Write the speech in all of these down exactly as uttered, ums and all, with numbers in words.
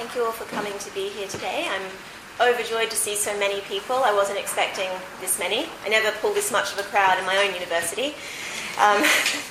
Thank you all for coming to be here today. I'm overjoyed to see so many people. I wasn't expecting this many. I never pull this much of a crowd in my own university. Um,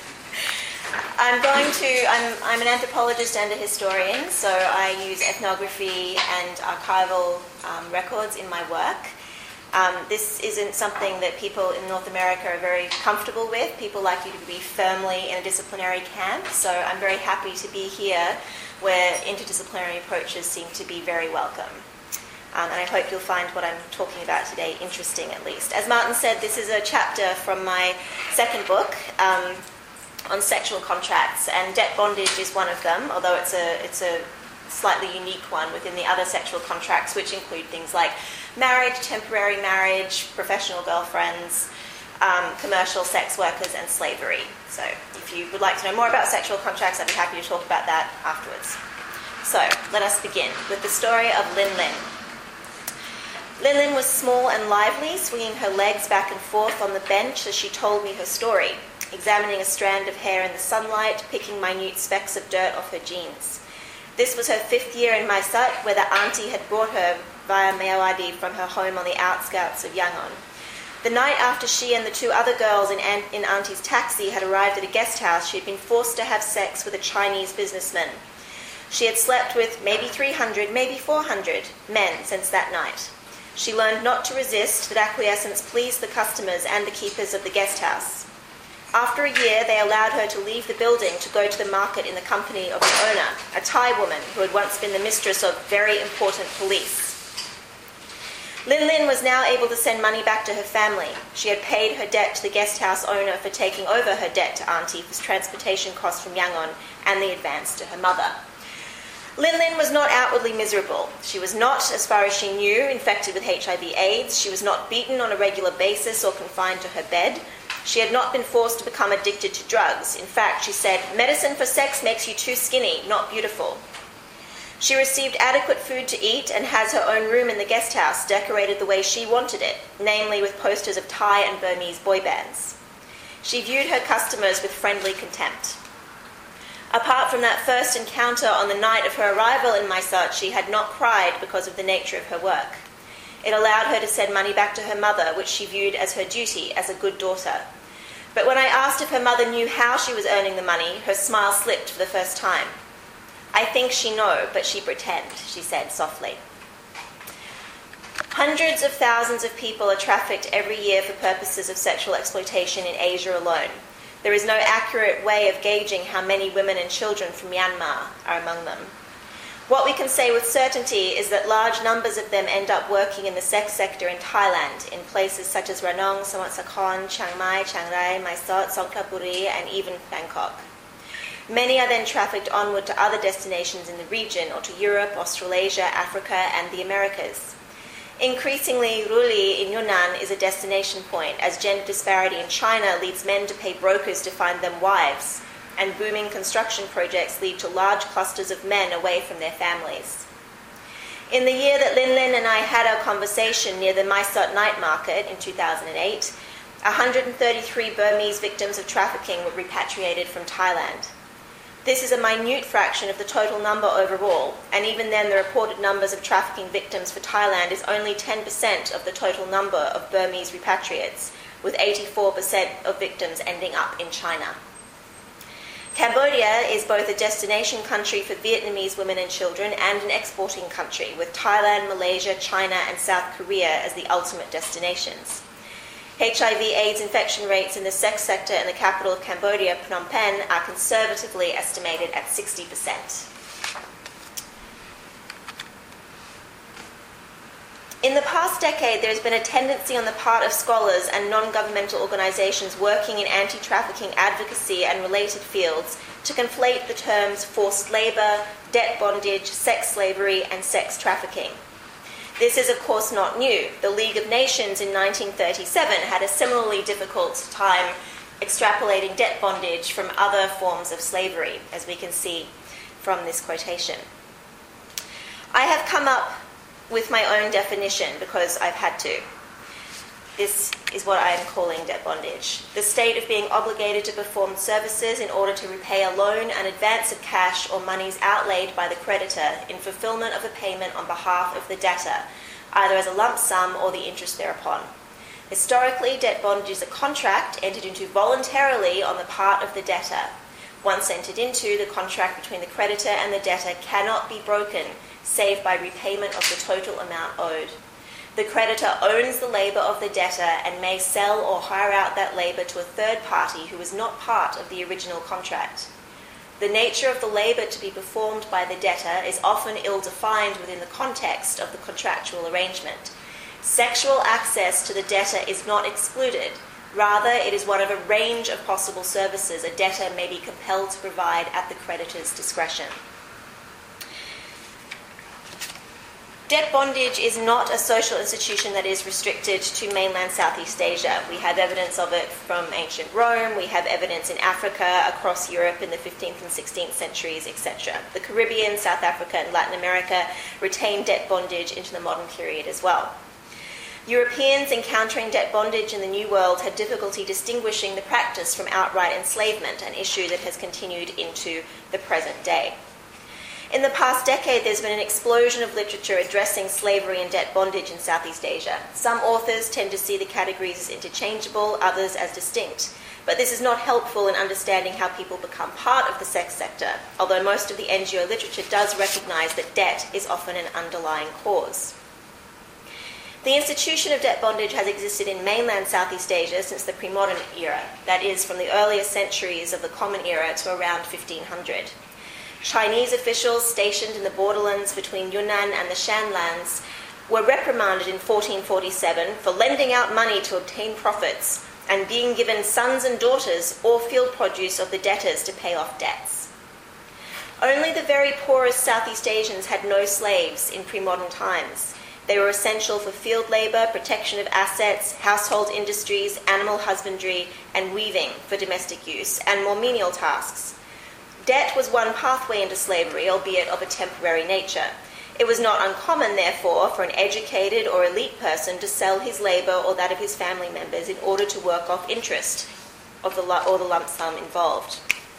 I'm going to, I'm, I'm an anthropologist and a historian, so I use ethnography and archival um, records in my work. Um, this isn't something that people in North America are very comfortable with. People like you to be firmly in a disciplinary camp, so I'm very happy to be here where interdisciplinary approaches seem to be very welcome. Um, and I hope you'll find what I'm talking about today interesting, at least. As Martin said, this is a chapter from my second book um, on sexual contracts, and debt bondage is one of them, although it's a, it's a slightly unique one within the other sexual contracts, which include things like marriage, temporary marriage, professional girlfriends, um, commercial sex workers, and slavery. So if you would like to know more about sexual contracts, I'd be happy to talk about that afterwards. So let us begin with the story of Lin Lin. Lin Lin was small and lively, swinging her legs back and forth on the bench as she told me her story, examining a strand of hair in the sunlight, picking minute specks of dirt off her jeans. This was her fifth year in Mysat, where the auntie had brought her via Mewadi from her home on the outskirts of Yangon. The night after she and the two other girls in, Aunt, in Auntie's taxi had arrived at a guest house, she had been forced to have sex with a Chinese businessman. She had slept with maybe three hundred, maybe four hundred men since that night. She learned not to resist, that acquiescence pleased the customers and the keepers of the guest house. After a year, they allowed her to leave the building to go to the market in the company of the owner, a Thai woman who had once been the mistress of very important police. Lin Lin was now able to send money back to her family. She had paid her debt to the guest house owner for taking over her debt to Auntie for transportation costs from Yangon and the advance to her mother. Lin Lin was not outwardly miserable. She was not, as far as she knew, infected with H I V AIDS. She was not beaten on a regular basis or confined to her bed. She had not been forced to become addicted to drugs. In fact, she said, "Medicine for sex makes you too skinny, not beautiful." She received adequate food to eat and has her own room in the guest house decorated the way she wanted it, namely with posters of Thai and Burmese boy bands. She viewed her customers with friendly contempt. Apart from that first encounter on the night of her arrival in Mysat, she had not cried because of the nature of her work. It allowed her to send money back to her mother, which she viewed as her duty as a good daughter. But when I asked if her mother knew how she was earning the money, her smile slipped for the first time. "I think she know, but she pretend," she said softly. Hundreds of thousands of people are trafficked every year for purposes of sexual exploitation in Asia alone. There is no accurate way of gauging how many women and children from Myanmar are among them. What we can say with certainty is that large numbers of them end up working in the sex sector in Thailand, in places such as Ranong, Samut Sakhon, Chiang Mai, Chiang Rai, Mysot, Songkhla-Buri, and even Bangkok. Many are then trafficked onward to other destinations in the region, or to Europe, Australasia, Africa, and the Americas. Increasingly, Ruli in Yunnan is a destination point, as gender disparity in China leads men to pay brokers to find them wives, and booming construction projects lead to large clusters of men away from their families. In the year that Lin Lin and I had our conversation near the Mysot night market in two thousand eight, one hundred thirty-three Burmese victims of trafficking were repatriated from Thailand. This is a minute fraction of the total number overall, and even then the reported numbers of trafficking victims for Thailand is only ten percent of the total number of Burmese repatriates, with eighty-four percent of victims ending up in China. Cambodia is both a destination country for Vietnamese women and children and an exporting country, with Thailand, Malaysia, China, and South Korea as the ultimate destinations. H I V AIDS infection rates in the sex sector in the capital of Cambodia, Phnom Penh, are conservatively estimated at sixty percent. In the past decade, there has been a tendency on the part of scholars and non-governmental organizations working in anti-trafficking advocacy and related fields to conflate the terms forced labor, debt bondage, sex slavery, and sex trafficking. This is, of course, not new. The League of Nations in nineteen thirty-seven had a similarly difficult time extrapolating debt bondage from other forms of slavery, as we can see from this quotation. I have come up with my own definition because I've had to. This is what I am calling debt bondage. The state of being obligated to perform services in order to repay a loan, an advance of cash or monies outlaid by the creditor in fulfilment of a payment on behalf of the debtor, either as a lump sum or the interest thereupon. Historically, debt bondage is a contract entered into voluntarily on the part of the debtor. Once entered into, the contract between the creditor and the debtor cannot be broken, save by repayment of the total amount owed. The creditor owns the labour of the debtor and may sell or hire out that labour to a third party who is not part of the original contract. The nature of the labour to be performed by the debtor is often ill-defined within the context of the contractual arrangement. Sexual access to the debtor is not excluded. Rather, it is one of a range of possible services a debtor may be compelled to provide at the creditor's discretion. Debt bondage is not a social institution that is restricted to mainland Southeast Asia. We have evidence of it from ancient Rome, we have evidence in Africa, across Europe in the fifteenth and sixteenth centuries, et cetera. The Caribbean, South Africa, and Latin America retain debt bondage into the modern period as well. Europeans encountering debt bondage in the New World had difficulty distinguishing the practice from outright enslavement, an issue that has continued into the present day. In the past decade, there's been an explosion of literature addressing slavery and debt bondage in Southeast Asia. Some authors tend to see the categories as interchangeable, others as distinct. But this is not helpful in understanding how people become part of the sex sector, although most of the N G O literature does recognise that debt is often an underlying cause. The institution of debt bondage has existed in mainland Southeast Asia since the pre-modern era, that is, from the earlier centuries of the Common Era to around fifteen hundred. Chinese officials stationed in the borderlands between Yunnan and the Shanlands were reprimanded in fourteen forty-seven for lending out money to obtain profits and being given sons and daughters or field produce of the debtors to pay off debts. Only the very poorest Southeast Asians had no slaves in pre-modern times. They were essential for field labour, protection of assets, household industries, animal husbandry, and weaving for domestic use, and more menial tasks. Debt was one pathway into slavery, albeit of a temporary nature. It was not uncommon, therefore, for an educated or elite person to sell his labour or that of his family members in order to work off interest of the or the lump sum involved.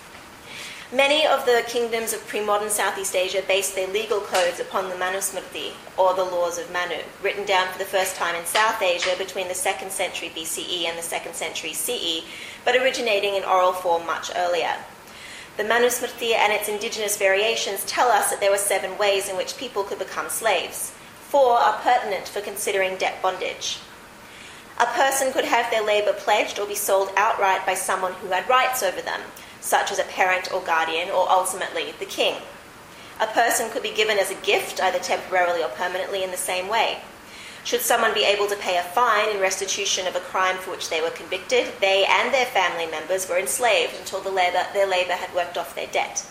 Many of the kingdoms of pre-modern Southeast Asia based their legal codes upon the Manusmriti, or the laws of Manu, written down for the first time in South Asia between the second century B C E and the second century C E, but originating in oral form much earlier. The Manusmriti and its indigenous variations tell us that there were seven ways in which people could become slaves. Four are pertinent for considering debt bondage. A person could have their labour pledged or be sold outright by someone who had rights over them, such as a parent or guardian, or ultimately the king. A person could be given as a gift, either temporarily or permanently, in the same way. Should someone be able to pay a fine in restitution of a crime for which they were convicted, they and their family members were enslaved until the labor, their labour had worked off their debt.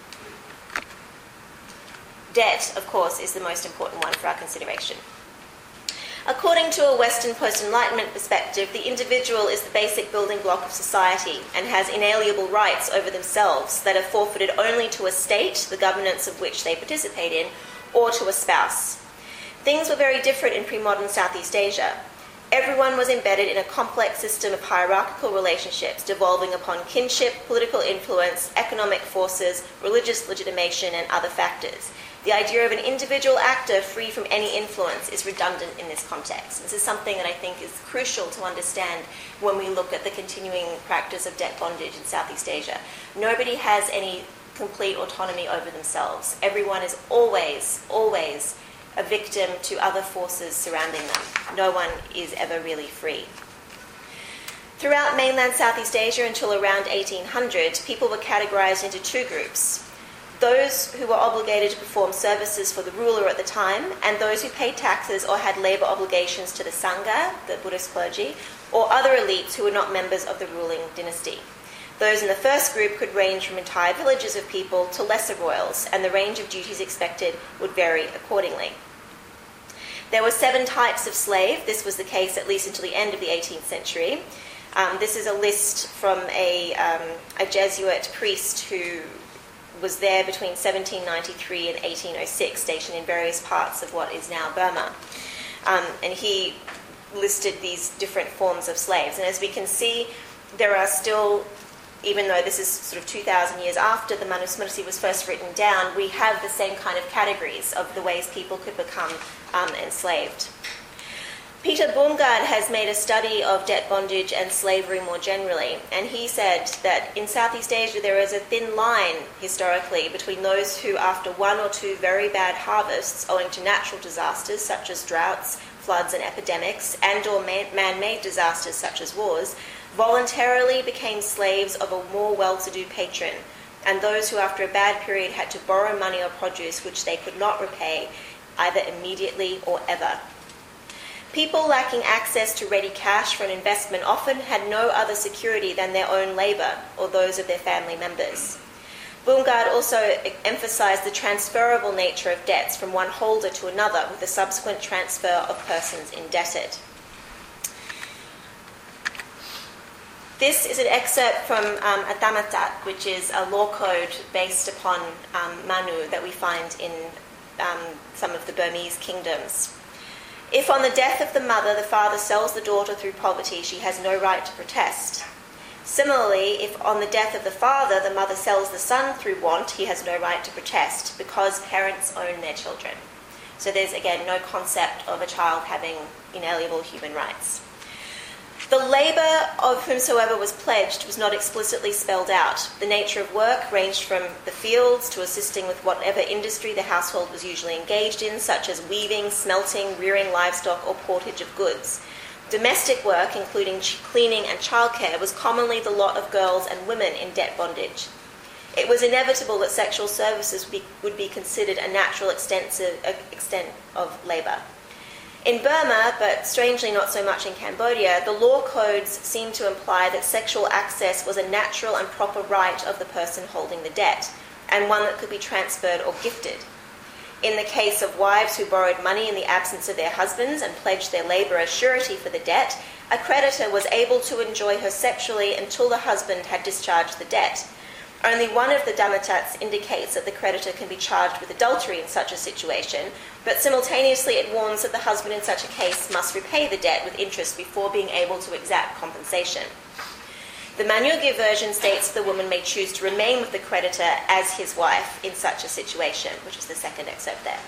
Debt, of course, is the most important one for our consideration. According to a Western post-Enlightenment perspective, the individual is the basic building block of society and has inalienable rights over themselves that are forfeited only to a state, the governance of which they participate in, or to a spouse. Things were very different in pre-modern Southeast Asia. Everyone was embedded in a complex system of hierarchical relationships devolving upon kinship, political influence, economic forces, religious legitimation, and other factors. The idea of an individual actor free from any influence is redundant in this context. This is something that I think is crucial to understand when we look at the continuing practice of debt bondage in Southeast Asia. Nobody has any complete autonomy over themselves. Everyone is always, always a victim to other forces surrounding them. No one is ever really free. Throughout mainland Southeast Asia until around eighteen hundred, people were categorized into two groups. Those who were obligated to perform services for the ruler at the time, and those who paid taxes or had labor obligations to the Sangha, the Buddhist clergy, or other elites who were not members of the ruling dynasty. Those in the first group could range from entire villages of people to lesser royals, and the range of duties expected would vary accordingly. There were seven types of slave. This was the case at least until the end of the eighteenth century. Um, this is a list from a, um, a Jesuit priest who was there between seventeen ninety-three and eighteen oh six, stationed in various parts of what is now Burma. Um, and he listed these different forms of slaves. And as we can see, there are still, even though this is sort of two thousand years after the Manusmriti was first written down, we have the same kind of categories of the ways people could become um, enslaved. Peter Baumgard has made a study of debt bondage and slavery more generally, and he said that in Southeast Asia there is a thin line historically between those who, after one or two very bad harvests owing to natural disasters such as droughts, floods and epidemics, and or man-made disasters such as wars, voluntarily became slaves of a more well-to-do patron, and those who after a bad period had to borrow money or produce which they could not repay either immediately or ever. People lacking access to ready cash for an investment often had no other security than their own labour or those of their family members. Baumgard also emphasised the transferable nature of debts from one holder to another with the subsequent transfer of persons indebted. This is an excerpt from um, a Dhammatat, which is a law code based upon um, Manu that we find in um, some of the Burmese kingdoms. If on the death of the mother the father sells the daughter through poverty, she has no right to protest. Similarly, if on the death of the father the mother sells the son through want, he has no right to protest because parents own their children. So there's again no concept of a child having inalienable human rights. The labour of whomsoever was pledged was not explicitly spelled out. The nature of work ranged from the fields to assisting with whatever industry the household was usually engaged in, such as weaving, smelting, rearing livestock, or portage of goods. Domestic work, including cleaning and childcare, was commonly the lot of girls and women in debt bondage. It was inevitable that sexual services would be, would be considered a natural extensive, uh, extent of labour. In Burma, but strangely not so much in Cambodia, the law codes seem to imply that sexual access was a natural and proper right of the person holding the debt, and one that could be transferred or gifted. In the case of wives who borrowed money in the absence of their husbands and pledged their labour as surety for the debt, a creditor was able to enjoy her sexually until the husband had discharged the debt. Only one of the Dhammatats indicates that the creditor can be charged with adultery in such a situation, but simultaneously it warns that the husband in such a case must repay the debt with interest before being able to exact compensation. The Manyugyur version states the woman may choose to remain with the creditor as his wife in such a situation, which is the second excerpt there.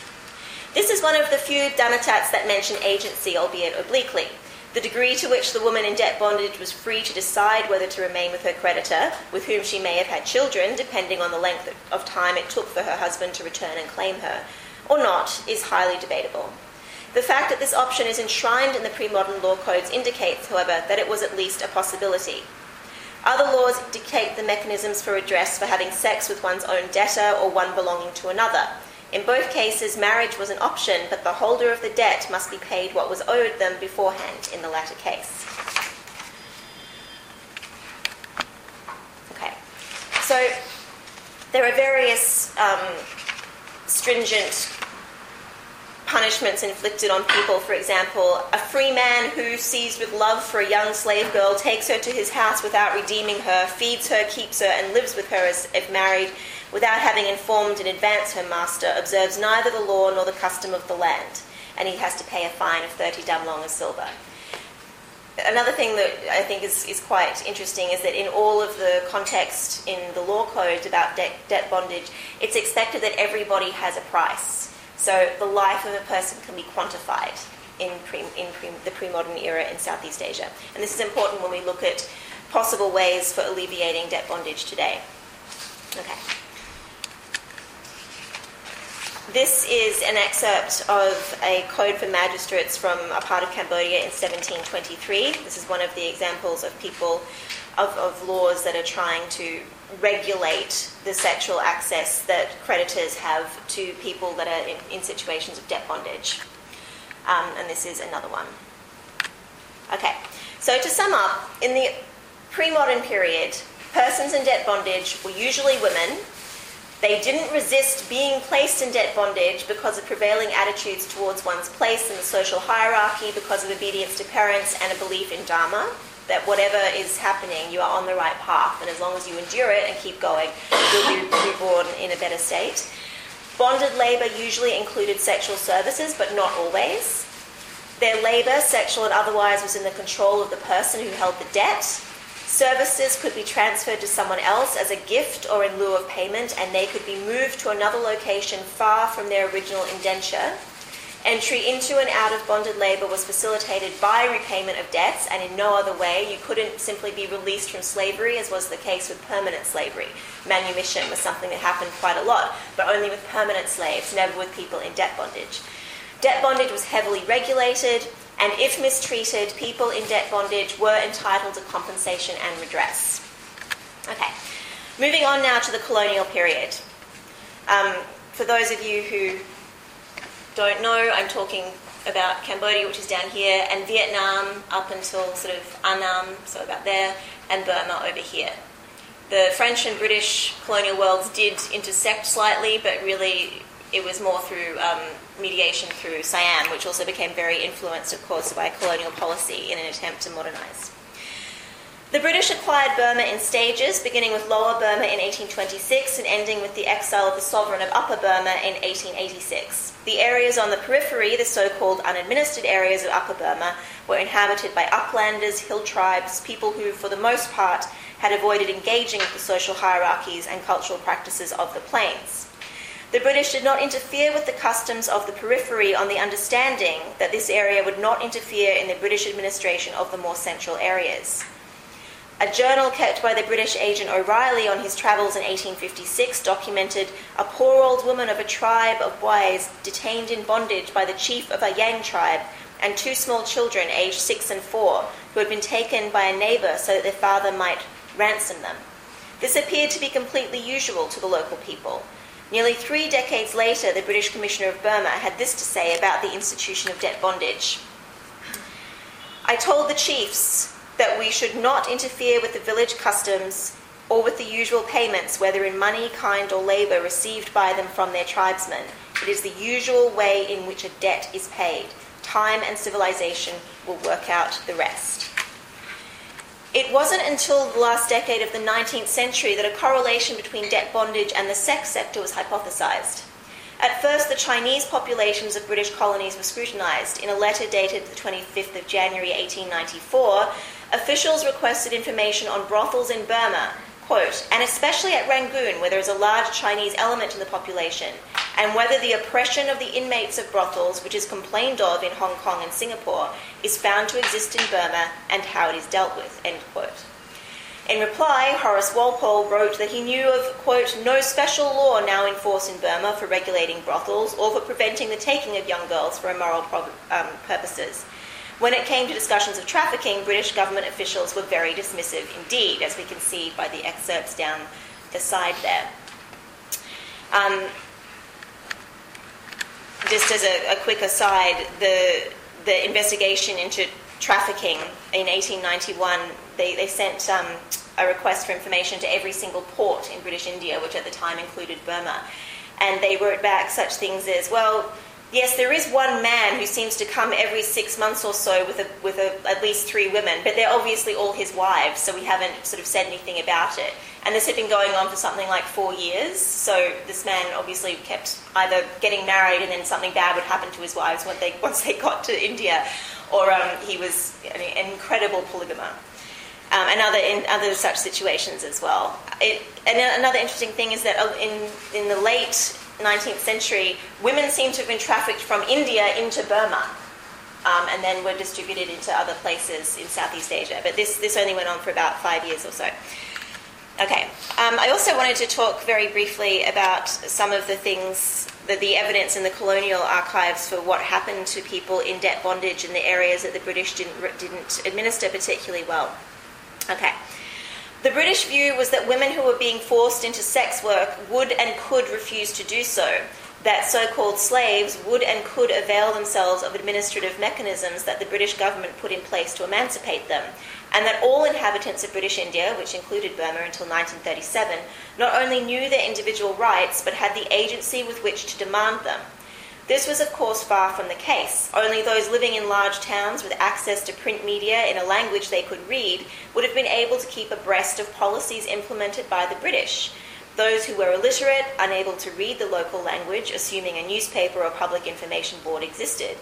This is one of the few Dhammatats that mention agency, albeit obliquely. The degree to which the woman in debt bondage was free to decide whether to remain with her creditor, with whom she may have had children, depending on the length of time it took for her husband to return and claim her, or not, is highly debatable. The fact that this option is enshrined in the pre-modern law codes indicates, however, that it was at least a possibility. Other laws dictate the mechanisms for redress for having sex with one's own debtor or one belonging to another. In both cases, marriage was an option, but the holder of the debt must be paid what was owed them beforehand in the latter case. Okay, so there are various um, stringent punishments inflicted on people. For example, a free man who, seized with love for a young slave girl, takes her to his house without redeeming her, feeds her, keeps her, and lives with her as if married, without having informed in advance her master, observes neither the law nor the custom of the land, and he has to pay a fine of thirty damlong of silver. Another thing that I think is, is quite interesting is that in all of the context in the law code about debt, debt bondage, it's expected that everybody has a price. So the life of a person can be quantified in, pre, in pre, the pre-modern era in Southeast Asia. And this is important when we look at possible ways for alleviating debt bondage today. Okay. This is an excerpt of a code for magistrates from a part of Cambodia in seventeen twenty-three. This is one of the examples of people, of, of laws that are trying to regulate the sexual access that creditors have to people that are in, in situations of debt bondage. Um, and this is another one. Okay, so to sum up, in the pre-modern period, persons in debt bondage were usually women. They didn't resist being placed in debt bondage because of prevailing attitudes towards one's place in the social hierarchy, because of obedience to parents and a belief in dharma, that whatever is happening, you are on the right path, and as long as you endure it and keep going, you'll be reborn in a better state. Bonded labour usually included sexual services, but not always. Their labour, sexual and otherwise, was in the control of the person who held the debt. Services could be transferred to someone else as a gift or in lieu of payment, and they could be moved to another location far from their original indenture. Entry into and out of bonded labour was facilitated by repayment of debts, and in no other way. You couldn't simply be released from slavery, as was the case with permanent slavery. Manumission was something that happened quite a lot, but only with permanent slaves, never with people in debt bondage. Debt bondage was heavily regulated, and if mistreated, people in debt bondage were entitled to compensation and redress. Okay, moving on now to the colonial period. Um, for those of you who don't know, I'm talking about Cambodia, which is down here, and Vietnam up until sort of Annam, so about there, and Burma over here. The French and British colonial worlds did intersect slightly, but really it was more through um, mediation through Siam, which also became very influenced, of course, by colonial policy in an attempt to modernise. The British acquired Burma in stages, beginning with Lower Burma in eighteen twenty-six and ending with the exile of the sovereign of Upper Burma in eighteen eighty-six. The areas on the periphery, the so-called unadministered areas of Upper Burma, were inhabited by uplanders, hill tribes, people who, for the most part, had avoided engaging with the social hierarchies and cultural practices of the plains. The British did not interfere with the customs of the periphery on the understanding that this area would not interfere in the British administration of the more central areas. A journal kept by the British agent O'Reilly on his travels in eighteen fifty-six documented a poor old woman of a tribe of Wais detained in bondage by the chief of a Yang tribe and two small children aged six and four who had been taken by a neighbour so that their father might ransom them. This appeared to be completely usual to the local people. Nearly three decades later, the British Commissioner of Burma had this to say about the institution of debt bondage. I told the chiefs that we should not interfere with the village customs or with the usual payments, whether in money, kind, or labour received by them from their tribesmen. It is the usual way in which a debt is paid. Time and civilization will work out the rest. It wasn't until the last decade of the nineteenth century that a correlation between debt bondage and the sex sector was hypothesised. At first, the Chinese populations of British colonies were scrutinised. In a letter dated the twenty-fifth of January eighteen ninety-four, officials requested information on brothels in Burma, quote, and especially at Rangoon, where there is a large Chinese element in the population, and whether the oppression of the inmates of brothels, which is complained of in Hong Kong and Singapore, is found to exist in Burma and how it is dealt with, end quote. In reply, Horace Walpole wrote that he knew of, quote, no special law now in force in Burma for regulating brothels or for preventing the taking of young girls for immoral um, purposes. When it came to discussions of trafficking, British government officials were very dismissive indeed, as we can see by the excerpts down the side there. Um, just as a, a quick aside, the the investigation into trafficking in eighteen ninety-one, they, they sent um, a request for information to every single port in British India, which at the time included Burma. And they wrote back such things as, well, yes, there is one man who seems to come every six months or so with a, with a, at least three women, but they're obviously all his wives, so we haven't sort of said anything about it. And this had been going on for something like four years, so this man obviously kept either getting married and then something bad would happen to his wives once they, once they got to India, or um, he was an, an incredible polygamer. Um, and other in other such situations as well. It, and another interesting thing is that in in the late nineteenth century, women seem to have been trafficked from India into Burma, um, and then were distributed into other places in Southeast Asia. But this this only went on for about five years or so. Okay. Um, I also wanted to talk very briefly about some of the things, the, the evidence in the colonial archives for what happened to people in debt bondage in the areas that the British didn't didn't administer particularly well. Okay. The British view was that women who were being forced into sex work would and could refuse to do so, that so-called slaves would and could avail themselves of administrative mechanisms that the British government put in place to emancipate them, and that all inhabitants of British India, which included Burma until nineteen thirty-seven, not only knew their individual rights, but had the agency with which to demand them. This was, of course, far from the case. Only those living in large towns with access to print media in a language they could read would have been able to keep abreast of policies implemented by the British. Those who were illiterate, unable to read the local language, assuming a newspaper or public information board existed,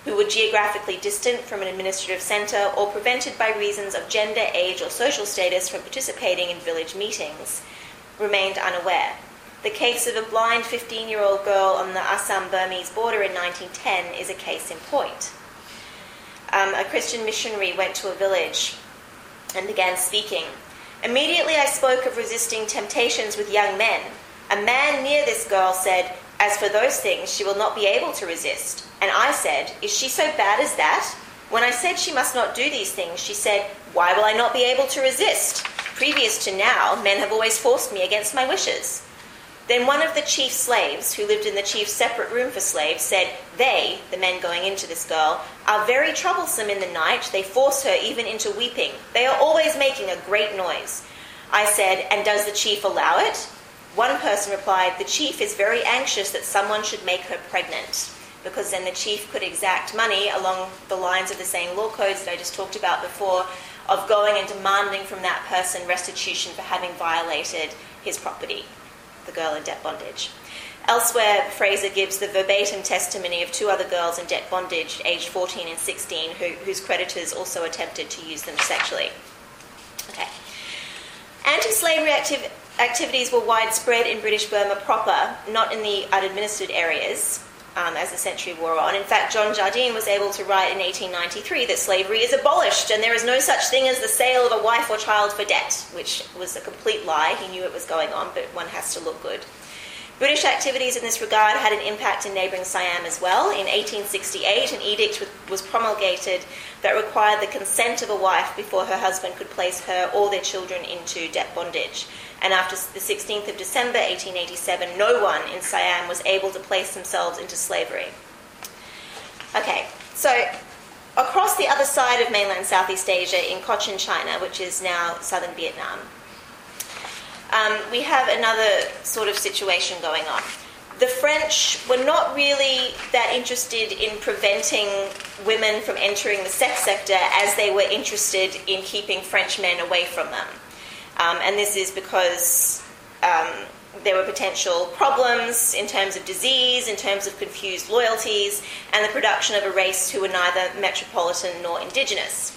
who were geographically distant from an administrative centre or prevented by reasons of gender, age or social status from participating in village meetings, remained unaware. The case of a blind fifteen-year-old girl on the Assam-Burmese border in nineteen ten is a case in point. Um, a Christian missionary went to a village and began speaking. Immediately I spoke of resisting temptations with young men. A man near this girl said, "As for those things, she will not be able to resist." And I said, "Is she so bad as that?" When I said she must not do these things, she said, "Why will I not be able to resist? Previous to now, men have always forced me against my wishes." Then one of the chief's slaves, who lived in the chief's separate room for slaves, said, "They," the men going into this girl, "are very troublesome in the night. They force her even into weeping. They are always making a great noise." I said, "And does the chief allow it?" One person replied, "The chief is very anxious that someone should make her pregnant," because then the chief could exact money along the lines of the same law codes that I just talked about before, of going and demanding from that person restitution for having violated his property, the girl in debt bondage. Elsewhere, Fraser gives the verbatim testimony of two other girls in debt bondage, aged fourteen and sixteen, who, whose creditors also attempted to use them sexually. Okay. Anti-slavery activ- activities were widespread in British Burma proper, not in the unadministered areas, um, as the century wore on. In fact, John Jardine was able to write in eighteen ninety-three that slavery is abolished and there is no such thing as the sale of a wife or child for debt, which was a complete lie. He knew it was going on, but one has to look good. British activities in this regard had an impact in neighbouring Siam as well. In eighteen sixty-eight, an edict was promulgated that required the consent of a wife before her husband could place her or their children into debt bondage. And after the sixteenth of December eighteen eighty-seven, no one in Siam was able to place themselves into slavery. Okay, so across the other side of mainland Southeast Asia, in Cochin China, which is now southern Vietnam, Um, we have another sort of situation going on. The French were not really that interested in preventing women from entering the sex sector as they were interested in keeping French men away from them. Um, and this is because um, there were potential problems in terms of disease, in terms of confused loyalties, and the production of a race who were neither metropolitan nor indigenous.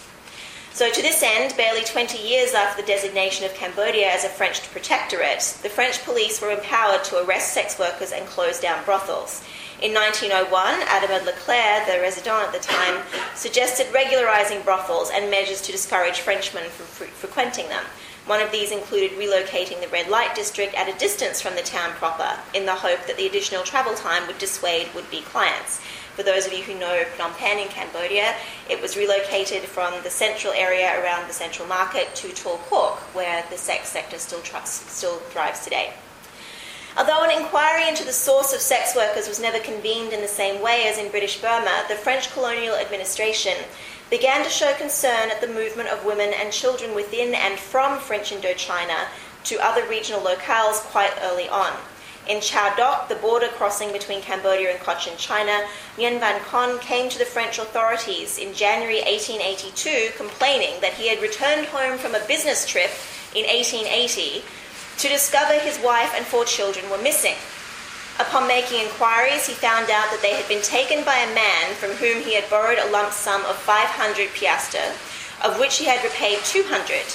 So to this end, barely twenty years after the designation of Cambodia as a French protectorate, the French police were empowered to arrest sex workers and close down brothels. In nineteen oh one, Adamad Leclerc, the resident at the time, suggested regularising brothels and measures to discourage Frenchmen from fre- frequenting them. One of these included relocating the red light district at a distance from the town proper, in the hope that the additional travel time would dissuade would-be clients. For those of you who know Phnom Penh in Cambodia, it was relocated from the central area around the central market to Tor Kok, where the sex sector still, trusts, still thrives today. Although an inquiry into the source of sex workers was never convened in the same way as in British Burma, the French colonial administration began to show concern at the movement of women and children within and from French Indochina to other regional locales quite early on. In Chau Doc, the border crossing between Cambodia and Cochin China, Nguyen Van Con came to the French authorities in January eighteen eighty-two complaining that he had returned home from a business trip in eighteen eighty to discover his wife and four children were missing. Upon making inquiries, he found out that they had been taken by a man from whom he had borrowed a lump sum of five hundred piastres, of which he had repaid two hundred.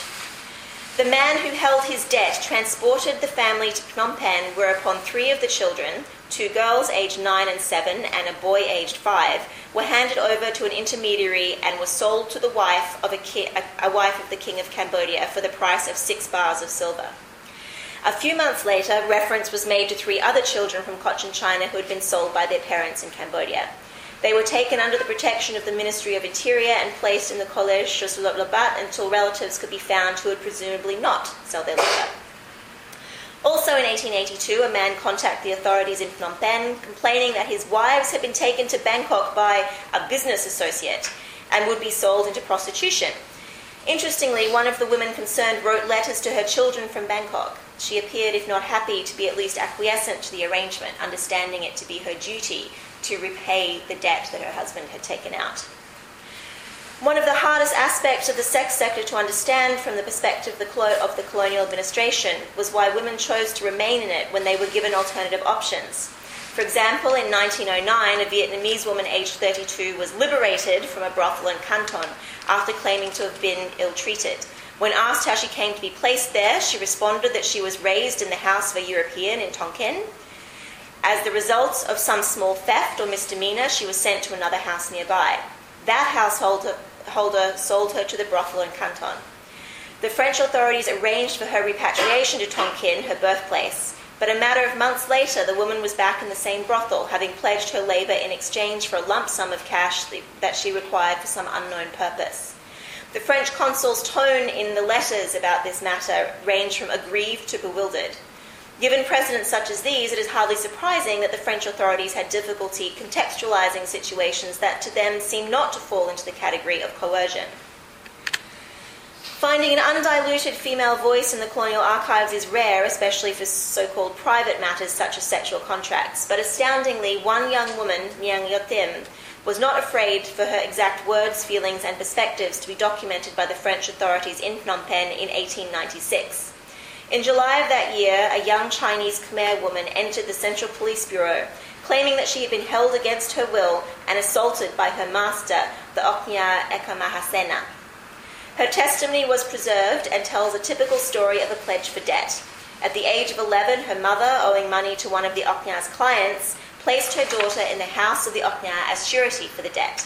The man who held his debt transported the family to Phnom Penh, whereupon three of the children, two girls aged nine and seven and a boy aged five, were handed over to an intermediary and were sold to the wife of a, ki- a, a wife of the King of Cambodia for the price of six bars of silver. A few months later, reference was made to three other children from Cochin China who had been sold by their parents in Cambodia. They were taken under the protection of the Ministry of Interior and placed in the Collège Chosulot-Labat until relatives could be found who would presumably not sell their liquor. Also in eighteen eighty-two, a man contacted the authorities in Phnom Penh complaining that his wives had been taken to Bangkok by a business associate and would be sold into prostitution. Interestingly, one of the women concerned wrote letters to her children from Bangkok. She appeared, if not happy, to be at least acquiescent to the arrangement, understanding it to be her duty to repay the debt that her husband had taken out. One of the hardest aspects of the sex sector to understand from the perspective of the, colo- of the colonial administration was why women chose to remain in it when they were given alternative options. For example, in nineteen oh nine, a Vietnamese woman aged thirty-two was liberated from a brothel in Canton after claiming to have been ill-treated. When asked how she came to be placed there, she responded that she was raised in the house of a European in Tonkin. As the result of some small theft or misdemeanor, she was sent to another house nearby. That householder holder sold her to the brothel in Canton. The French authorities arranged for her repatriation to Tonkin, her birthplace, but a matter of months later, the woman was back in the same brothel, having pledged her labour in exchange for a lump sum of cash that she required for some unknown purpose. The French consul's tone in the letters about this matter ranged from aggrieved to bewildered. Given precedents such as these, it is hardly surprising that the French authorities had difficulty contextualising situations that to them seemed not to fall into the category of coercion. Finding an undiluted female voice in the colonial archives is rare, especially for so-called private matters such as sexual contracts, but astoundingly, one young woman, Niang Yotim, was not afraid for her exact words, feelings and perspectives to be documented by the French authorities in Phnom Penh in eighteen ninety-six. In July of that year, a young Chinese Khmer woman entered the Central Police Bureau, claiming that she had been held against her will and assaulted by her master, the Oknya Eka Mahasena. Her testimony was preserved and tells a typical story of a pledge for debt. At the age of eleven, her mother, owing money to one of the Oknya's clients, placed her daughter in the house of the Oknya as surety for the debt.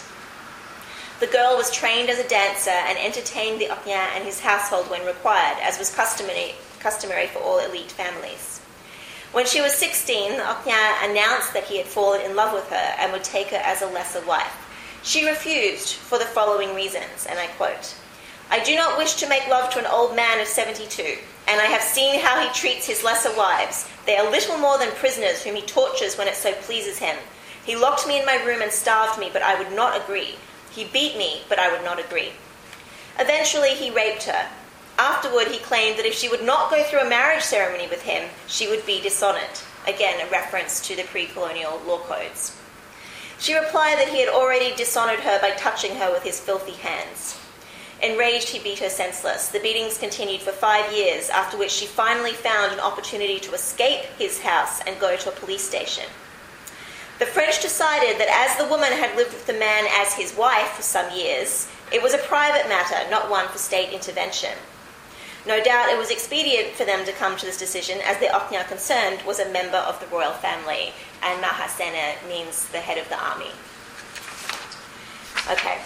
The girl was trained as a dancer and entertained the Oknya and his household when required, as was customary, customary for all elite families. When she was sixteen, the Oknya announced that he had fallen in love with her and would take her as a lesser wife. She refused for the following reasons, and I quote, "I do not wish to make love to an old man of seventy-two, and I have seen how he treats his lesser wives. They are little more than prisoners whom he tortures when it so pleases him. He locked me in my room and starved me, but I would not agree. He beat me, but I would not agree." Eventually, he raped her. Afterward, he claimed that if she would not go through a marriage ceremony with him, she would be dishonored. Again, a reference to the pre-colonial law codes. She replied that he had already dishonored her by touching her with his filthy hands. Enraged, he beat her senseless. The beatings continued for five years, after which she finally found an opportunity to escape his house and go to a police station. The French decided that as the woman had lived with the man as his wife for some years, it was a private matter, not one for state intervention. No doubt it was expedient for them to come to this decision, as the Oknya concerned was a member of the royal family, and Mahasena means the head of the army. Okay.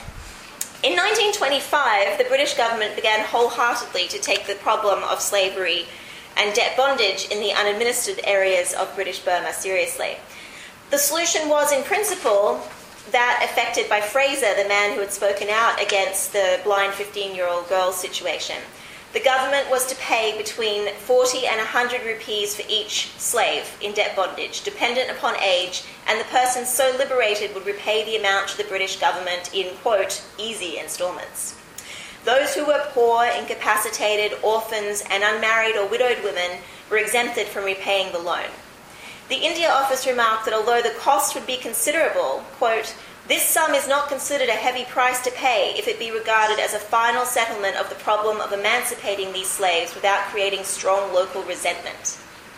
In nineteen twenty-five, the British government began wholeheartedly to take the problem of slavery and debt bondage in the unadministered areas of British Burma seriously. The solution was, in principle, that effected by Fraser, the man who had spoken out against the blind fifteen-year-old girl situation. The government was to pay between forty and one hundred rupees for each slave in debt bondage, dependent upon age, and the person so liberated would repay the amount to the British government in, quote, easy instalments. Those who were poor, incapacitated, orphans, and unmarried or widowed women were exempted from repaying the loan. The India office remarked that although the cost would be considerable, quote, this sum is not considered a heavy price to pay if it be regarded as a final settlement of the problem of emancipating these slaves without creating strong local resentment.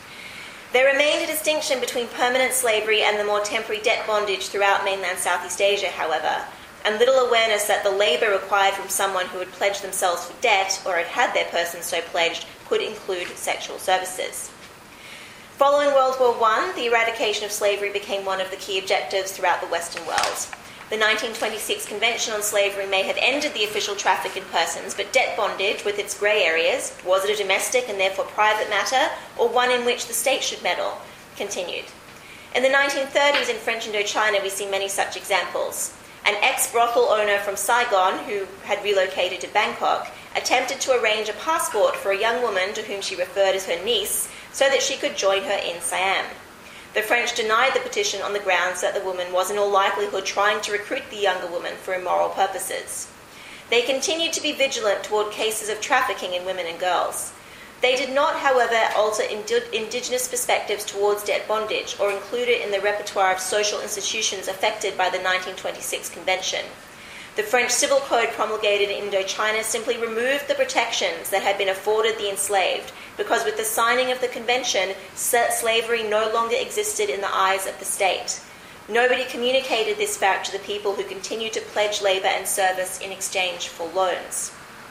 There remained a distinction between permanent slavery and the more temporary debt bondage throughout mainland Southeast Asia, however, and little awareness that the labour required from someone who had pledged themselves for debt or had had their person so pledged could include sexual services. Following World War One, the eradication of slavery became one of the key objectives throughout the Western world. The nineteen twenty-six Convention on Slavery may have ended the official traffic in persons, but debt bondage, with its grey areas, was it a domestic and therefore private matter, or one in which the state should meddle, continued. In the nineteen thirties in French Indochina, we see many such examples. An ex-brothel owner from Saigon, who had relocated to Bangkok, attempted to arrange a passport for a young woman to whom she referred as her niece, so that she could join her in Siam. The French denied the petition on the grounds that the woman was in all likelihood trying to recruit the younger woman for immoral purposes. They continued to be vigilant toward cases of trafficking in women and girls. They did not, however, alter ind- indigenous perspectives towards debt bondage or include it in the repertoire of social institutions affected by the nineteen twenty-six Convention. The French Civil Code promulgated in Indochina simply removed the protections that had been afforded the enslaved, because with the signing of the convention, slavery no longer existed in the eyes of the state. Nobody communicated this fact to the people who continued to pledge labour and service in exchange for loans.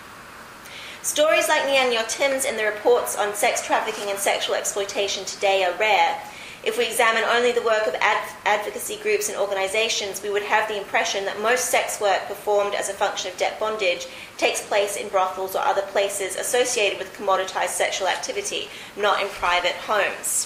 Stories like Niang Yo Tim's and the reports on sex trafficking and sexual exploitation today are rare. If we examine only the work of ad- advocacy groups and organisations, we would have the impression that most sex work performed as a function of debt bondage takes place in brothels or other places associated with commoditised sexual activity, not in private homes.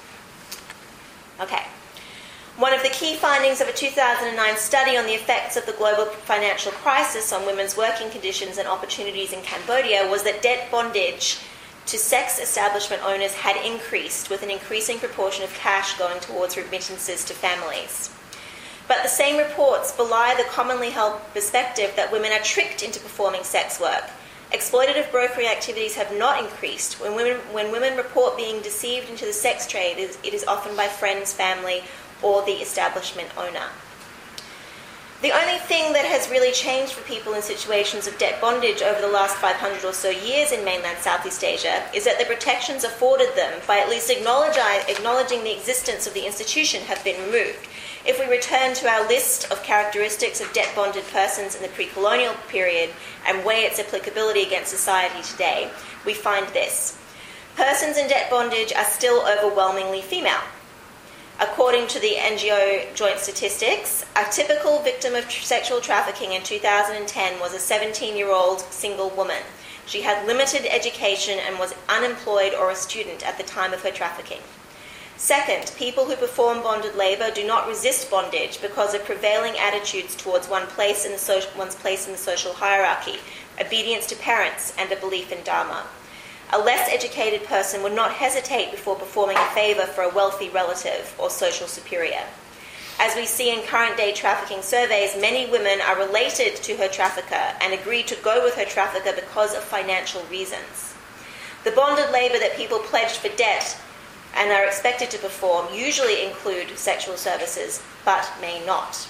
Okay. One of the key findings of a two thousand nine study on the effects of the global financial crisis on women's working conditions and opportunities in Cambodia was that debt bondage to sex establishment owners had increased, with an increasing proportion of cash going towards remittances to families. But the same reports belie the commonly held perspective that women are tricked into performing sex work. Exploitative brokering activities have not increased. When women, when women report being deceived into the sex trade, it is, it is often by friends, family, or the establishment owner. The only thing that has really changed for people in situations of debt bondage over the last five hundred or so years in mainland Southeast Asia is that the protections afforded them by at least acknowledge, acknowledging the existence of the institution have been removed. If we return to our list of characteristics of debt bonded persons in the pre-colonial period and weigh its applicability against society today, we find this. Persons in debt bondage are still overwhelmingly female. According to the N G O Joint Statistics, a typical victim of sexual trafficking in two thousand ten was a seventeen-year-old single woman. She had limited education and was unemployed or a student at the time of her trafficking. Second, people who perform bonded labour do not resist bondage because of prevailing attitudes towards one place in the so- one's place in the social hierarchy, obedience to parents, and a belief in Dharma. A less educated person would not hesitate before performing a favour for a wealthy relative or social superior. As we see in current-day trafficking surveys, many women are related to her trafficker and agree to go with her trafficker because of financial reasons. The bonded labour that people pledged for debt and are expected to perform usually include sexual services, but may not.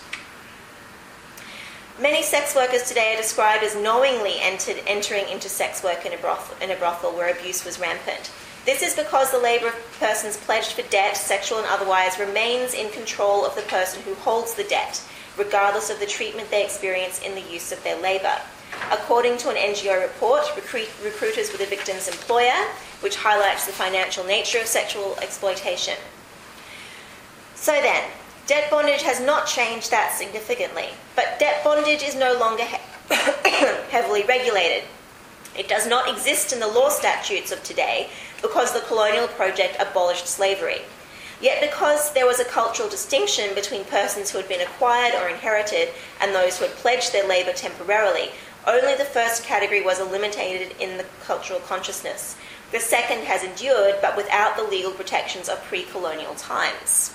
Many sex workers today are described as knowingly entered, entering into sex work in a, brothel, in a brothel where abuse was rampant. This is because the labour of persons pledged for debt, sexual and otherwise, remains in control of the person who holds the debt, regardless of the treatment they experience in the use of their labour. According to an N G O report, Recruit, Recruiters were the victim's employer, which highlights the financial nature of sexual exploitation. So then, debt bondage has not changed that significantly, but debt bondage is no longer he- heavily regulated. It does not exist in the law statutes of today because the colonial project abolished slavery. Yet because there was a cultural distinction between persons who had been acquired or inherited and those who had pledged their labour temporarily, only the first category was eliminated in the cultural consciousness. The second has endured, but without the legal protections of pre-colonial times.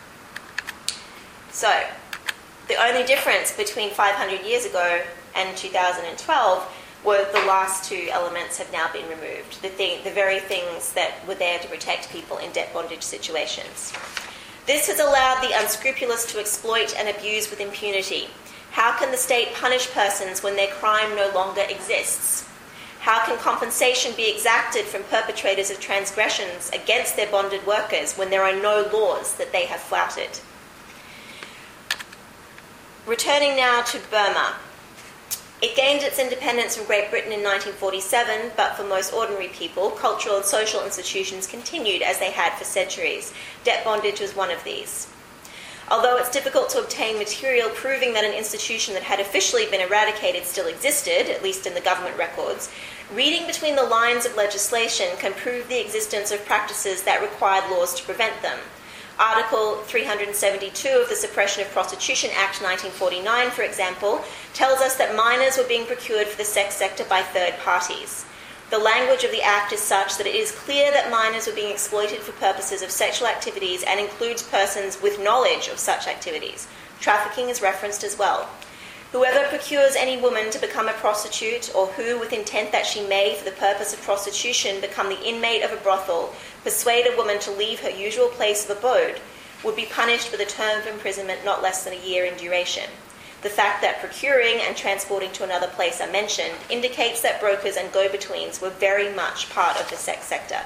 So, the only difference between five hundred years ago and two thousand twelve were the last two elements have now been removed, the, thing, the very things that were there to protect people in debt bondage situations. This has allowed the unscrupulous to exploit and abuse with impunity. How can the state punish persons when their crime no longer exists? How can compensation be exacted from perpetrators of transgressions against their bonded workers when there are no laws that they have flouted? Returning now to Burma. It gained its independence from Great Britain in nineteen forty-seven, but for most ordinary people, cultural and social institutions continued as they had for centuries. Debt bondage was one of these. Although it's difficult to obtain material proving that an institution that had officially been eradicated still existed, at least in the government records, reading between the lines of legislation can prove the existence of practices that required laws to prevent them. Article three hundred seventy-two of the Suppression of Prostitution Act nineteen forty-nine, for example, tells us that minors were being procured for the sex sector by third parties. The language of the Act is such that it is clear that minors were being exploited for purposes of sexual activities and includes persons with knowledge of such activities. Trafficking is referenced as well. Whoever procures any woman to become a prostitute, or who, with intent that she may, for the purpose of prostitution, become the inmate of a brothel, persuade a woman to leave her usual place of abode, would be punished with a term of imprisonment not less than a year in duration. The fact that procuring and transporting to another place are mentioned indicates that brokers and go-betweens were very much part of the sex sector.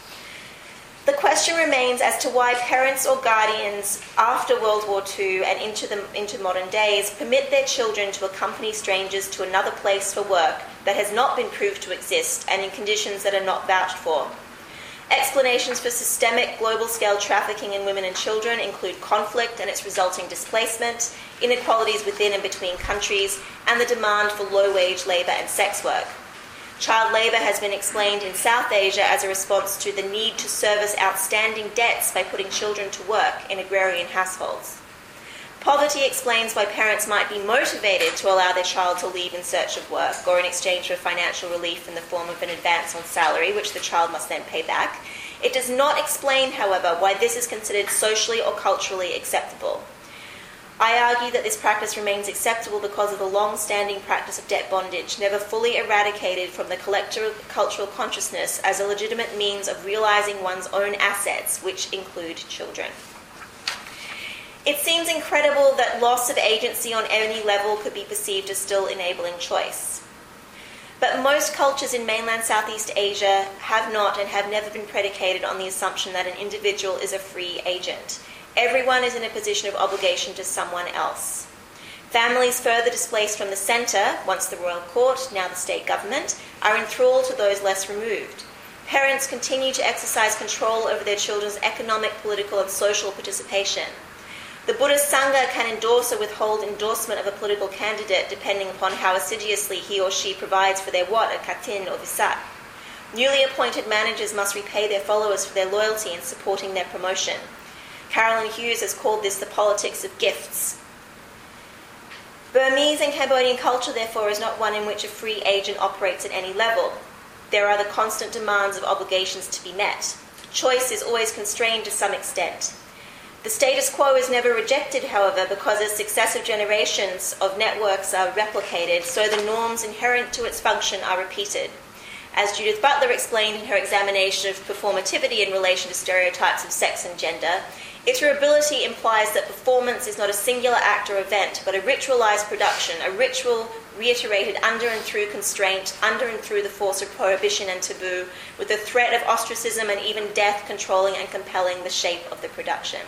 The question remains as to why parents or guardians after World War Two and into, the, into modern days permit their children to accompany strangers to another place for work that has not been proved to exist and in conditions that are not vouched for. Explanations for systemic global-scale trafficking in women and children include conflict and its resulting displacement, inequalities within and between countries, and the demand for low-wage labour and sex work. Child labour has been explained in South Asia as a response to the need to service outstanding debts by putting children to work in agrarian households. Poverty explains why parents might be motivated to allow their child to leave in search of work or in exchange for financial relief in the form of an advance on salary, which the child must then pay back. It does not explain, however, why this is considered socially or culturally acceptable. I argue that this practice remains acceptable because of the long-standing practice of debt bondage, never fully eradicated from the collective cultural consciousness as a legitimate means of realizing one's own assets, which include children. It seems incredible that loss of agency on any level could be perceived as still enabling choice. But most cultures in mainland Southeast Asia have not and have never been predicated on the assumption that an individual is a free agent. Everyone is in a position of obligation to someone else. Families further displaced from the centre, once the royal court, now the state government, are enthralled to those less removed. Parents continue to exercise control over their children's economic, political and social participation. The Buddhist Sangha can endorse or withhold endorsement of a political candidate depending upon how assiduously he or she provides for their wat, a katin or visat. Newly appointed managers must repay their followers for their loyalty in supporting their promotion. Carolyn Hughes has called this the politics of gifts. Burmese and Cambodian culture, therefore, is not one in which a free agent operates at any level. There are the constant demands of obligations to be met. Choice is always constrained to some extent. The status quo is never rejected, however, because as successive generations of networks are replicated, so the norms inherent to its function are repeated. As Judith Butler explained in her examination of performativity in relation to stereotypes of sex and gender, iterability implies that performance is not a singular act or event, but a ritualized production, a ritual reiterated under and through constraint, under and through the force of prohibition and taboo, with the threat of ostracism and even death controlling and compelling the shape of the production.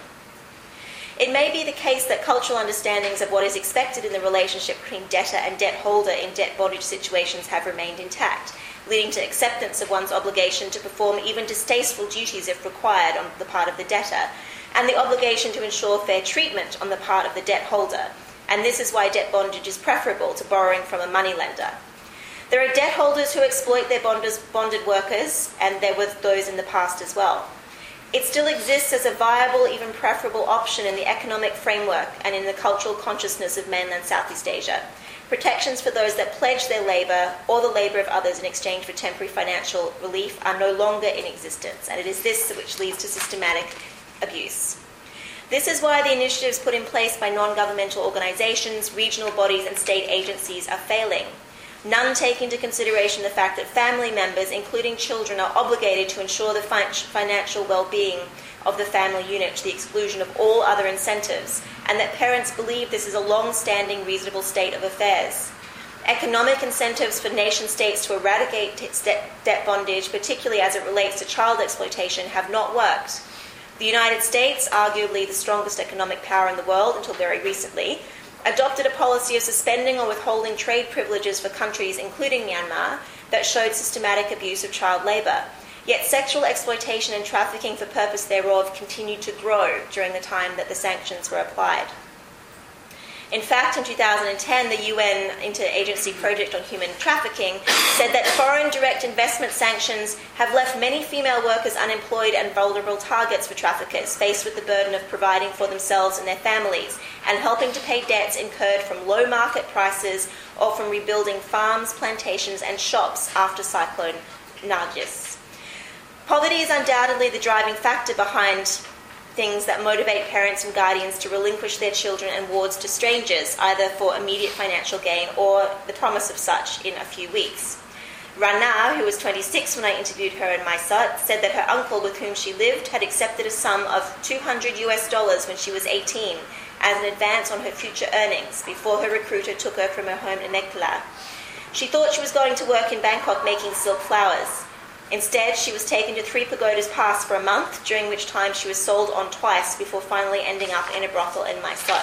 It may be the case that cultural understandings of what is expected in the relationship between debtor and debt holder in debt bondage situations have remained intact, leading to acceptance of one's obligation to perform even distasteful duties if required on the part of the debtor, and the obligation to ensure fair treatment on the part of the debt holder. And this is why debt bondage is preferable to borrowing from a moneylender. There are debt holders who exploit their bonders, bonded workers, and there were those in the past as well. It still exists as a viable, even preferable option in the economic framework and in the cultural consciousness of mainland Southeast Asia. Protections for those that pledge their labour or the labour of others in exchange for temporary financial relief are no longer in existence, and it is this which leads to systematic abuse. This is why the initiatives put in place by non-governmental organisations, regional bodies and state agencies are failing. None take into consideration the fact that family members, including children, are obligated to ensure the financial well-being of the family unit to the exclusion of all other incentives, and that parents believe this is a long-standing reasonable state of affairs. Economic incentives for nation-states to eradicate debt bondage, particularly as it relates to child exploitation, have not worked. The United States, arguably the strongest economic power in the world until very recently, adopted a policy of suspending or withholding trade privileges for countries, including Myanmar, that showed systematic abuse of child labour. Yet sexual exploitation and trafficking for purpose thereof continued to grow during the time that the sanctions were applied. In fact, in two thousand ten, the U N Interagency Project on Human Trafficking said that foreign direct investment sanctions have left many female workers unemployed and vulnerable targets for traffickers, faced with the burden of providing for themselves and their families, and helping to pay debts incurred from low market prices or from rebuilding farms, plantations, and shops after Cyclone Nargis. Poverty is undoubtedly the driving factor behind things that motivate parents and guardians to relinquish their children and wards to strangers, either for immediate financial gain or the promise of such in a few weeks. Rana, who was twenty-six when I interviewed her in Mysat, said that her uncle with whom she lived had accepted a sum of two hundred US dollars when she was eighteen as an advance on her future earnings before her recruiter took her from her home in Nagpula. She thought she was going to work in Bangkok making silk flowers. Instead, she was taken to Three Pagodas Pass for a month, during which time she was sold on twice before finally ending up in a brothel in Mysore.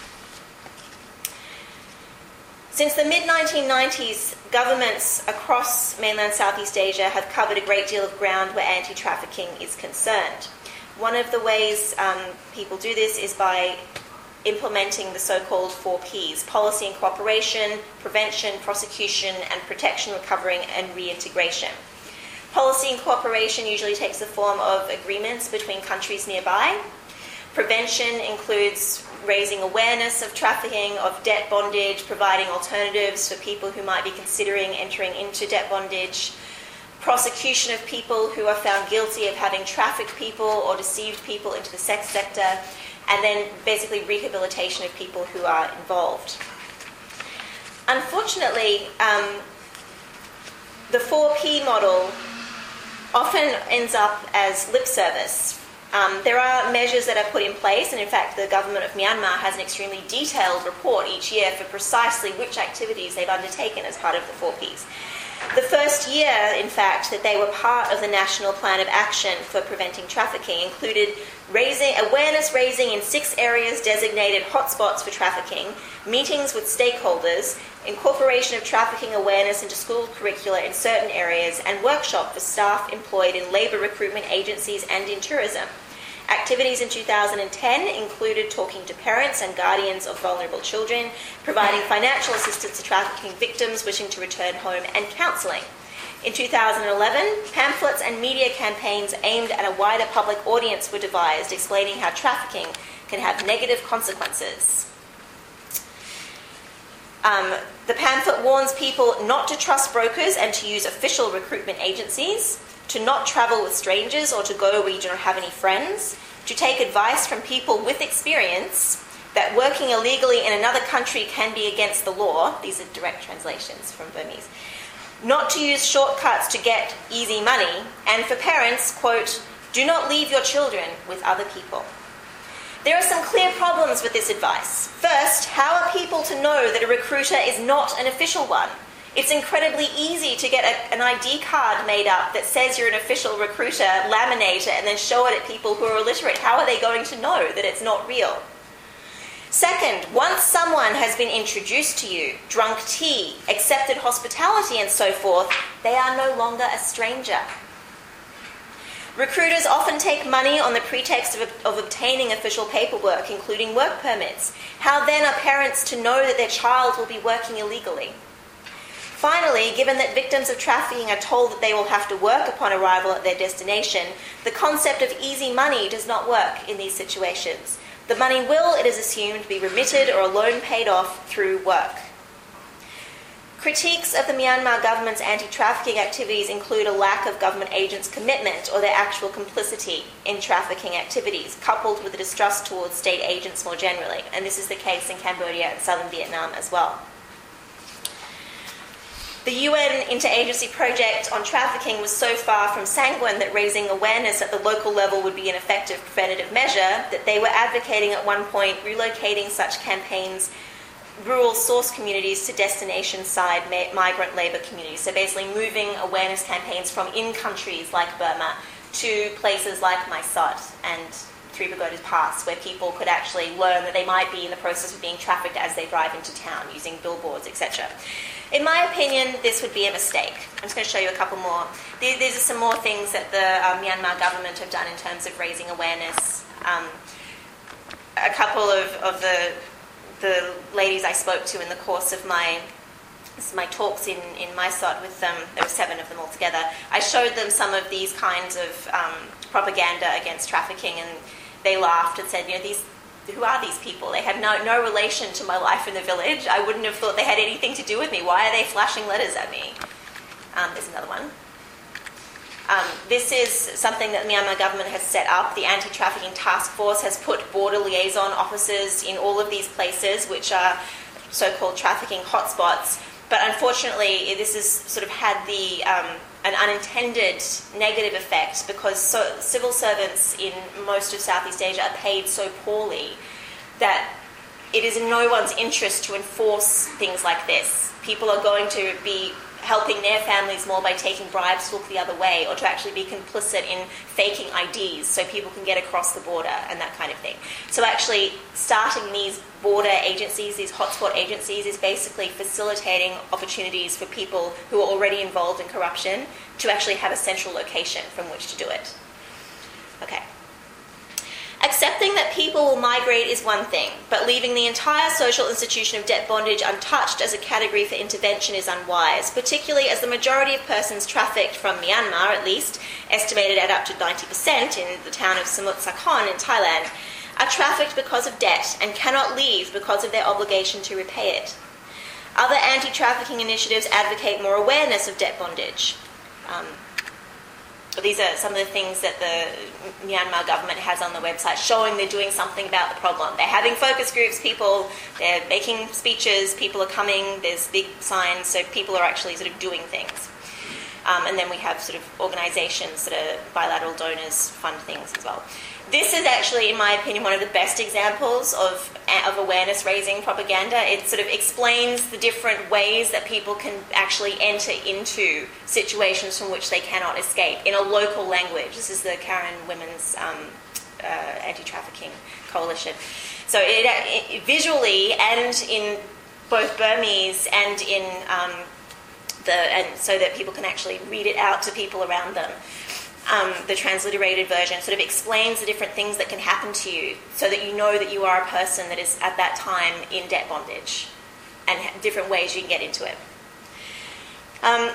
Since the mid nineteen nineties, governments across mainland Southeast Asia have covered a great deal of ground where anti-trafficking is concerned. One of the ways um, people do this is by implementing the so-called four Ps: policy and cooperation, prevention, prosecution, and protection, recovering, and reintegration. Policy and cooperation usually takes the form of agreements between countries nearby. Prevention includes raising awareness of trafficking, of debt bondage, providing alternatives for people who might be considering entering into debt bondage, prosecution of people who are found guilty of having trafficked people or deceived people into the sex sector, and then basically rehabilitation of people who are involved. Unfortunately, um, the four P model often ends up as lip service. Um, there are measures that are put in place, and in fact the government of Myanmar has an extremely detailed report each year for precisely which activities they've undertaken as part of the four Ps. The first year, in fact, that they were part of the National Plan of Action for Preventing Trafficking included raising, awareness raising in six areas designated hotspots for trafficking, meetings with stakeholders, incorporation of trafficking awareness into school curricula in certain areas, and workshop for staff employed in labour recruitment agencies and in tourism. Activities in two thousand ten included talking to parents and guardians of vulnerable children, providing financial assistance to trafficking victims wishing to return home, and counselling. In two thousand eleven, pamphlets and media campaigns aimed at a wider public audience were devised, explaining how trafficking can have negative consequences. Um, the pamphlet warns people not to trust brokers and to use official recruitment agencies, to not travel with strangers or to go where you don't have any friends, to take advice from people with experience, that working illegally in another country can be against the law. These are direct translations from Burmese. Not to use shortcuts to get easy money, and for parents, quote, do not leave your children with other people. There are some clear problems with this advice. First, how are people to know that a recruiter is not an official one? It's incredibly easy to get a, an I D card made up that says you're an official recruiter, laminate it, and then show it at people who are illiterate. How are they going to know that it's not real? Second, once someone has been introduced to you, drunk tea, accepted hospitality, and so forth, they are no longer a stranger. Recruiters often take money on the pretext of, of obtaining official paperwork, including work permits. How then are parents to know that their child will be working illegally? Finally, given that victims of trafficking are told that they will have to work upon arrival at their destination, the concept of easy money does not work in these situations. The money will, it is assumed, be remitted or a loan paid off through work. Critiques of the Myanmar government's anti-trafficking activities include a lack of government agents' commitment or their actual complicity in trafficking activities, coupled with a distrust towards state agents more generally. And this is the case in Cambodia and southern Vietnam as well. The U N Interagency Project on Trafficking was so far from sanguine that raising awareness at the local level would be an effective preventative measure that they were advocating at one point relocating such campaigns, rural source communities to destination-side ma- migrant labour communities. So basically moving awareness campaigns from in countries like Burma to places like Mysore and Three Pagodas Pass, where people could actually learn that they might be in the process of being trafficked as they drive into town using billboards, et cetera. In my opinion, this would be a mistake. I'm just going to show you a couple more. These are some more things that the uh, Myanmar government have done in terms of raising awareness. Um, a couple of, of the the ladies I spoke to in the course of my my talks in, in Mysore with them, there were seven of them altogether, I showed them some of these kinds of um, propaganda against trafficking, and they laughed and said, you know, these who are these people? They have no, no relation to my life in the village. I wouldn't have thought they had anything to do with me. Why are they flashing letters at me? Um, there's another one. Um, this is something that the Myanmar government has set up. The Anti-Trafficking Task Force has put border liaison officers in all of these places, which are so-called trafficking hotspots. But unfortunately, this has sort of had the um, an unintended negative effect because so, civil servants in most of Southeast Asia are paid so poorly that it is in no one's interest to enforce things like this. People are going to be helping their families more by taking bribes to look the other way, or to actually be complicit in faking I Ds so people can get across the border and that kind of thing. So actually starting these border agencies, these hotspot agencies, is basically facilitating opportunities for people who are already involved in corruption to actually have a central location from which to do it. Okay. Accepting that people will migrate is one thing, but leaving the entire social institution of debt bondage untouched as a category for intervention is unwise, particularly as the majority of persons trafficked from Myanmar, at least, estimated at up to ninety percent in the town of Samut Sakhon in Thailand, are trafficked because of debt and cannot leave because of their obligation to repay it. Other anti-trafficking initiatives advocate more awareness of debt bondage. Um, These are some of the things that the Myanmar government has on the website, showing they're doing something about the problem. They're having focus groups, people, they're making speeches, people are coming, there's big signs, so people are actually sort of doing things. Um, and then we have sort of organisations that are bilateral donors fund things as well. This is actually, in my opinion, one of the best examples of, of awareness-raising propaganda. It sort of explains the different ways that people can actually enter into situations from which they cannot escape in a local language. This is the Karen Women's um, uh, Anti-Trafficking Coalition. So it, it, visually, and in both Burmese and in um, the, and so that people can actually read it out to people around them. Um, the transliterated version sort of explains the different things that can happen to you so that you know that you are a person that is at that time in debt bondage and different ways you can get into it. Um,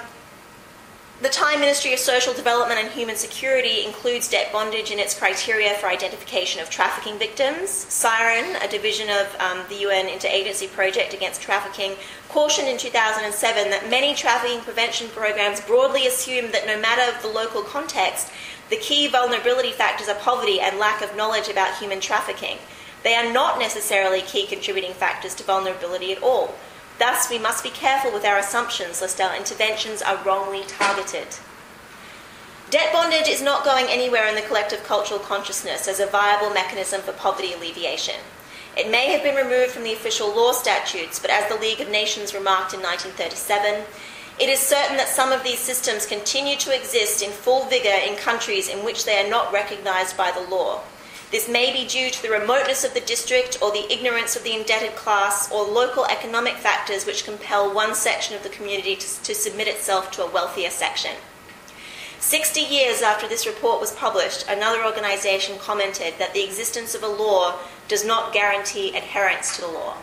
the Thai Ministry of Social Development and Human Security includes debt bondage in its criteria for identification of trafficking victims. Siren, a division of um, the U N Interagency Project Against Trafficking, cautioned in two thousand seven that many trafficking prevention programs broadly assume that no matter the local context, the key vulnerability factors are poverty and lack of knowledge about human trafficking. They are not necessarily key contributing factors to vulnerability at all. Thus, we must be careful with our assumptions lest our interventions are wrongly targeted. Debt bondage is not going anywhere in the collective cultural consciousness as a viable mechanism for poverty alleviation. It may have been removed from the official law statutes, but as the League of Nations remarked in nineteen thirty-seven, it is certain that some of these systems continue to exist in full vigour in countries in which they are not recognised by the law. This may be due to the remoteness of the district or the ignorance of the indebted class or local economic factors which compel one section of the community to, to submit itself to a wealthier section. Sixty years after this report was published, another organisation commented that the existence of a law does not guarantee adherence to the law.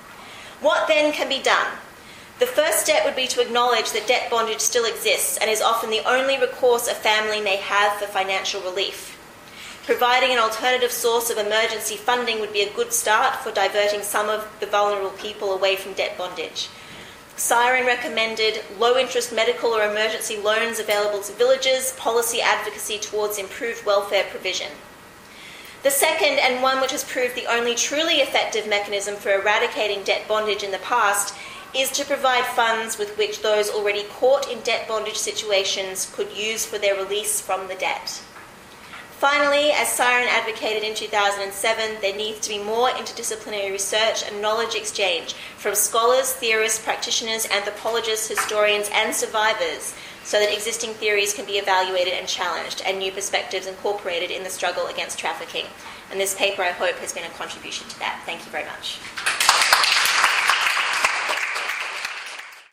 What then can be done? The first step would be to acknowledge that debt bondage still exists and is often the only recourse a family may have for financial relief. Providing an alternative source of emergency funding would be a good start for diverting some of the vulnerable people away from debt bondage. Siren recommended low-interest medical or emergency loans available to villagers, policy advocacy towards improved welfare provision. The second, and one which has proved the only truly effective mechanism for eradicating debt bondage in the past, is to provide funds with which those already caught in debt bondage situations could use for their release from the debt. Finally, as Siren advocated in two thousand seven, there needs to be more interdisciplinary research and knowledge exchange from scholars, theorists, practitioners, anthropologists, historians, and survivors, so that existing theories can be evaluated and challenged, and new perspectives incorporated in the struggle against trafficking. And this paper, I hope, has been a contribution to that. Thank you very much.